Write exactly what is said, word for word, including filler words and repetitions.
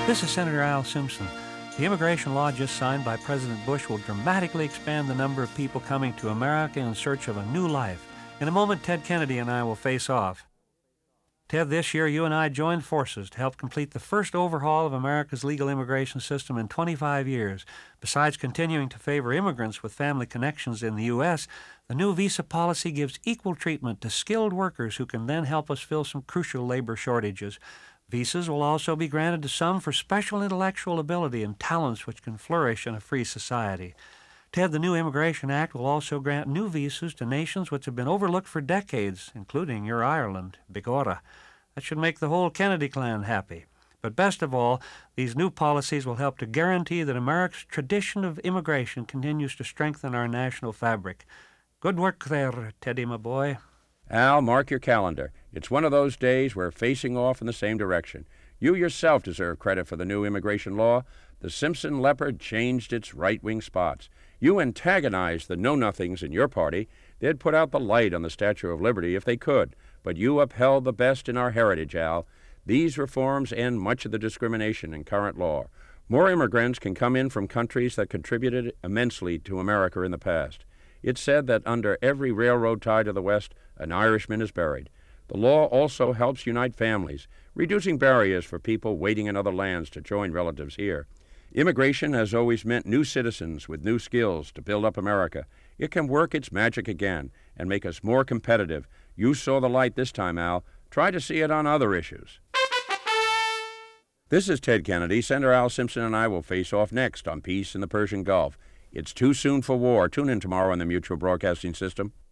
This is Senator Al Simpson. The immigration law just signed by President Bush will dramatically expand the number of people coming to America in search of a new life. In a moment, Ted Kennedy and I will face off. Ted, this year you and I joined forces to help complete the first overhaul of America's legal immigration system in twenty-five years. Besides continuing to favor immigrants with family connections in the U S, the new visa policy gives equal treatment to skilled workers who can then help us fill some crucial labor shortages. Visas will also be granted to some for special intellectual ability and talents which can flourish in a free society. Ted, the new Immigration Act will also grant new visas to nations which have been overlooked for decades, including your Ireland, Bigorra. That should make the whole Kennedy clan happy. But best of all, these new policies will help to guarantee that America's tradition of immigration continues to strengthen our national fabric. Good work there, Teddy, my boy. Al, mark your calendar. It's one of those days we're facing off in the same direction. You yourself deserve credit for the new immigration law. The Simpson Leopard changed its right-wing spots. You antagonized the know-nothings in your party. They'd put out the light on the Statue of Liberty if they could. But you upheld the best in our heritage, Al. These reforms end much of the discrimination in current law. More immigrants can come in from countries that contributed immensely to America in the past. It's said that under every railroad tie to the West, an Irishman is buried. The law also helps unite families, reducing barriers for people waiting in other lands to join relatives here. Immigration has always meant new citizens with new skills to build up America. It can work its magic again and make us more competitive. You saw the light this time, Al. Try to see it on other issues. This is Ted Kennedy. Senator Al Simpson and I will face off next on Peace in the Persian Gulf. It's too soon for war. Tune in tomorrow on the Mutual Broadcasting System.